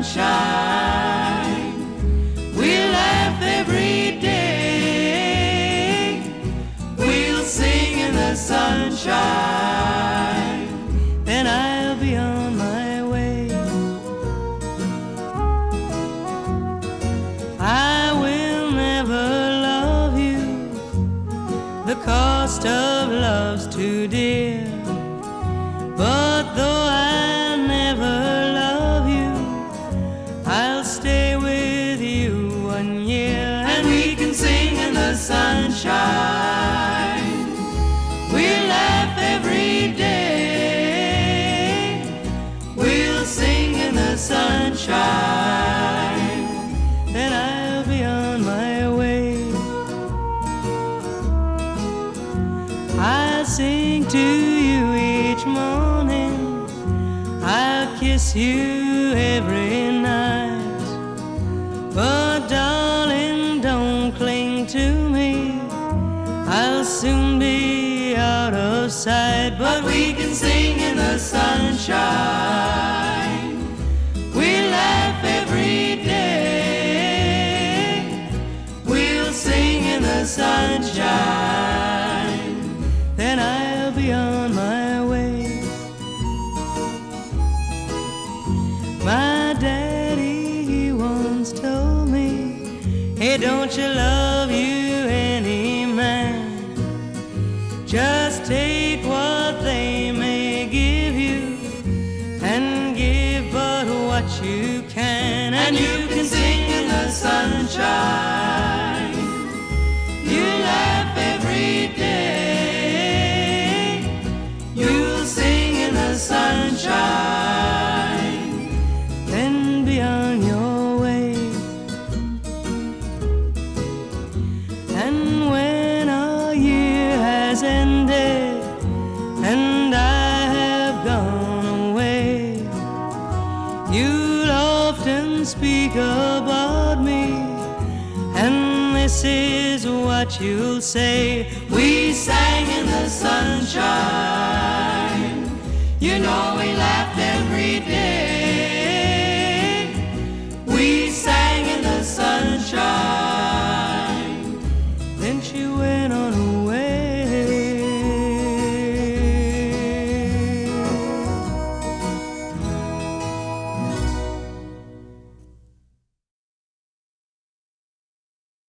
sunshine. We'll laugh every day. We'll sing in the sunshine. Then I'll be on my way. I will never love you. The cost of love's too dear. But though I never love you, I'll stay with you 1 year, and we can sing in the sunshine. We'll laugh every day. We'll sing in the sunshine. Then I'll be on my way. I'll sing to you each morning. I'll kiss you every night. But darling, don't cling to me. I'll soon be out of sight. But we can sing in the sunshine. We'll laugh every day. We'll sing in the sunshine. Then I'll be on my way. My daddy, he once told me, hey, don't you love you any man? Just take what they may give you, and give but what you can, and you can sing in the sunshine. You laugh every day. You'll sing in the sunshine. Then be on your way. And when our year has ended and I have gone away, you'll often speak about me, and this is what you'll say: we sang in the sunshine. You know we laughed every day. We sang in the sunshine.